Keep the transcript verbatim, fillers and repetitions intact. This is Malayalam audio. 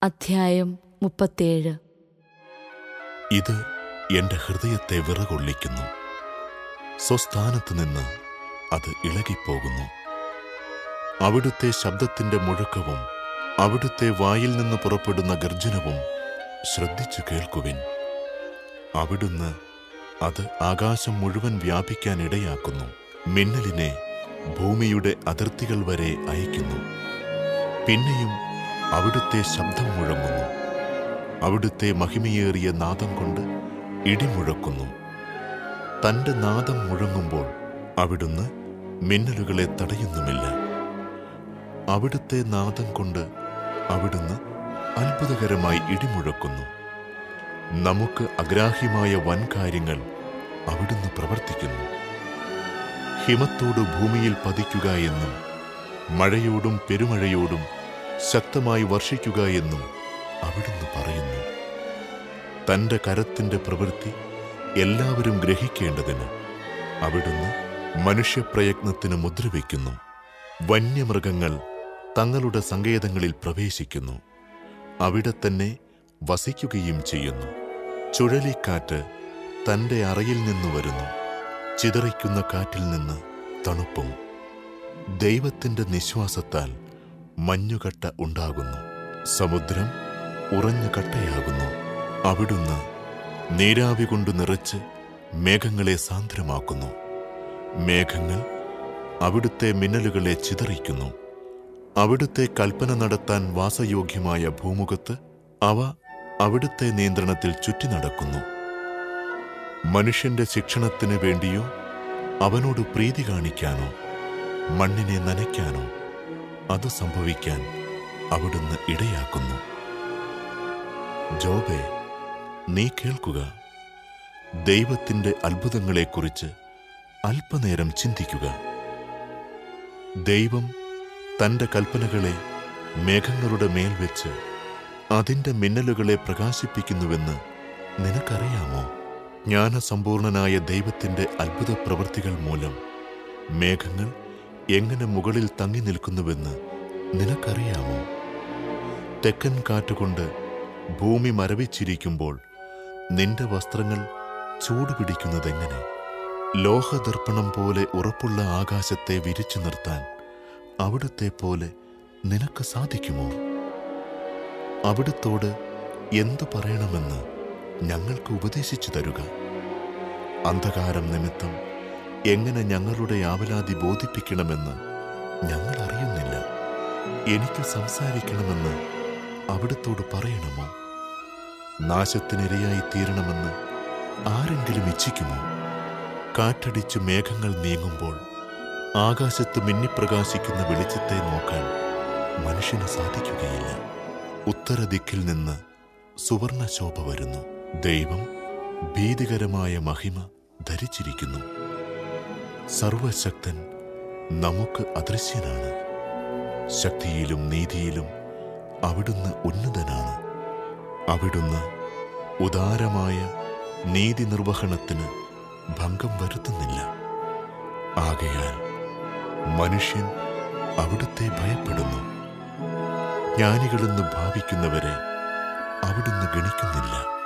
അധ്യായം മുപ്പത്തേഴ്. ഇത് എന്റെ ഹൃദയത്തെ വിറകൊള്ളിക്കുന്നു. സ്വസ്ഥാനത്ത് നിന്ന് അത് ഇളകിപ്പോകുന്നു. അവിടുത്തെ ശബ്ദത്തിന്റെ മുഴക്കവും അവിടുത്തെ വായിൽ നിന്ന് പുറപ്പെടുന്ന ഗർജനവും ശ്രദ്ധിച്ചു കേൾക്കുവിൻ. അവിടുന്ന് അത് ആകാശം മുഴുവൻ വ്യാപിക്കാൻ ഇടയാക്കുന്നു. മിന്നലിനെ ഭൂമിയുടെ അതിർത്തികൾ വരെ അയക്കുന്നു. പിന്നെയും അവിടുത്തെ ശബ്ദം മുഴങ്ങുന്നു. അവിടുത്തെ മഹിമയേറിയ നാദം കൊണ്ട് ഇടിമുഴക്കുന്നു. തന്റെ നാദം മുഴങ്ങുമ്പോൾ അവിടുന്ന് മിന്നലുകളെ തടയുന്നുമില്ല. അവിടുത്തെ നാദം കൊണ്ട് അവിടുന്ന് അത്ഭുതകരമായി ഇടിമുഴക്കുന്നു. നമുക്ക് അഗ്രാഹ്യമായ വൻകാര്യങ്ങൾ അവിടുന്ന് പ്രവർത്തിക്കുന്നു. ഹിമത്തോട് ഭൂമിയിൽ പതിക്കുക എന്നും മഴയോടും പെരുമഴയോടും ശക്തമായി വർഷിക്കുക എന്നും അവിടുന്ന് പറയുന്നു. തന്റെ കരത്തിന്റെ പ്രവൃത്തി എല്ലാവരും ഗ്രഹിക്കേണ്ടതിന് അവിടുന്ന് മനുഷ്യപ്രയത്നത്തിന് മുദ്രവയ്ക്കുന്നു. വന്യമൃഗങ്ങൾ തങ്ങളുടെ സങ്കേതങ്ങളിൽ പ്രവേശിക്കുന്നു. അവിടെ തന്നെ വസിക്കുകയും ചെയ്യുന്നു. ചുഴലിക്കാറ്റ് തന്റെ അറയിൽ നിന്നു വരുന്നു. ചിതറിക്കുന്ന കാറ്റിൽ നിന്ന് തണുപ്പും. ദൈവത്തിന്റെ നിശ്വാസത്താൽ മഞ്ഞുകട്ട ഉണ്ടാകുന്നു. സമുദ്രം ഉറഞ്ഞ കട്ടയാകുന്നു. അവിടുന്ന് നീരാവി കൊണ്ട് നിറച്ച് മേഘങ്ങളെ സാന്ദ്രമാക്കുന്നു. മേഘങ്ങൾ അവിടുത്തെ മിന്നലുകളെ ചിതറിക്കുന്നു. അവിടുത്തെ കൽപ്പന നടത്താൻ വാസയോഗ്യമായ ഭൂമുഖത്ത് അവ അവിടുത്തെ നിയന്ത്രണത്തിൽ ചുറ്റി നടക്കുന്നു. മനുഷ്യന്റെ ശിക്ഷണത്തിനു വേണ്ടിയോ അവനോട് പ്രീതി കാണിക്കാനോ മണ്ണിനെ നനയ്ക്കാനോ അത് സംഭവിക്കാൻ അവിടുന്ന് ഇടയാക്കുന്നു. ജോബേ, നീ കേൾക്കുക. ദൈവത്തിന്റെ അത്ഭുതങ്ങളെക്കുറിച്ച് അല്പനേരം ചിന്തിക്കുക. ദൈവം തന്റെ കൽപ്പനകളെ മേഘങ്ങളുടെ മേൽ വെച്ച് അതിന്റെ മിന്നലുകളെ പ്രകാശിപ്പിക്കുന്നുവെന്ന് നിനക്കറിയാമോ? ജ്ഞാനസമ്പൂർണനായ ദൈവത്തിന്റെ അത്ഭുത പ്രവൃത്തികൾ മൂലം മേഘങ്ങൾ എങ്ങനെ മുകളിൽ തങ്ങി നിൽക്കുന്നുവെന്ന് നിനക്കറിയാമോ? തെക്കൻ കാറ്റുകൊണ്ട് ഭൂമി മരവിച്ചിരിക്കുമ്പോൾ നിന്റെ വസ്ത്രങ്ങൾ ചൂടുപിടിക്കുന്നതെങ്ങനെ? ലോഹദർപ്പണം പോലെ ഉറപ്പുള്ള ആകാശത്തെ വിരിച്ചു നിർത്താൻ അവിടുത്തെ പോലെ നിനക്ക് സാധിക്കുമോ? അവിടുത്തോട് എന്തു പറയണമെന്ന് ഞങ്ങൾക്ക് ഉപദേശിച്ചു തരുക. അന്ധകാരം നിമിത്തം എങ്ങനെ ഞങ്ങളുടെ ആവലാതി ബോധിപ്പിക്കണമെന്ന് ഞങ്ങൾ അറിയുന്നില്ല. എനിക്ക് സംസാരിക്കണമെന്ന് അവിടുത്തോട് പറയണമോ? നാശത്തിനിരയായി തീരണമെന്ന് ആരെങ്കിലും ഇച്ഛിക്കുമോ? കാറ്റടിച്ച് മേഘങ്ങൾ നീങ്ങുമ്പോൾ ആകാശത്ത് മിന്നിപ്രകാശിക്കുന്ന വെളിച്ചത്തെ നോക്കാൻ മനുഷ്യന് സാധിക്കുകയില്ല. ഉത്തരദിക്കിൽ നിന്ന് സുവർണ ശോഭ വരുന്നു. ദൈവം ഭീതികരമായ മഹിമ ധരിച്ചിരിക്കുന്നു. സർവശക്തൻ നമുക്ക് അദൃശ്യനാണ്. ശക്തിയിലും നീതിയിലും അവിടുന്ന് ഉന്നതനാണ്. അവിടുന്ന് ഉദാരമായ നീതി നിർവഹണത്തിന് ഭംഗം വരുത്തുന്നില്ല. ആകയാൽ മനുഷ്യൻ അവിടുത്തെ ഭയപ്പെടുന്നു. ജ്ഞാനികളെന്ന് ഭാവിക്കുന്നവരെ അവിടുന്ന് ഗണിക്കുന്നില്ല.